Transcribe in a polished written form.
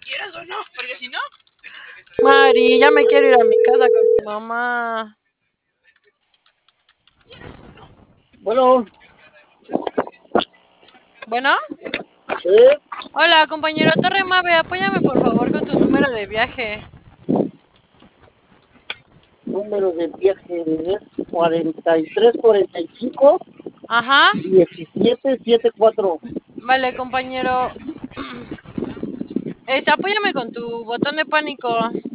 quieras o no, porque si no... Mari, ya me quiero ir a mi casa con mi mamá. Bueno, Bueno, sí, hola, compañero Torre Mave, apóyame por favor con tu número de viaje. número de viaje es 4345 Ajá, 1774. vale, compañero. Apóyame con tu botón de pánico.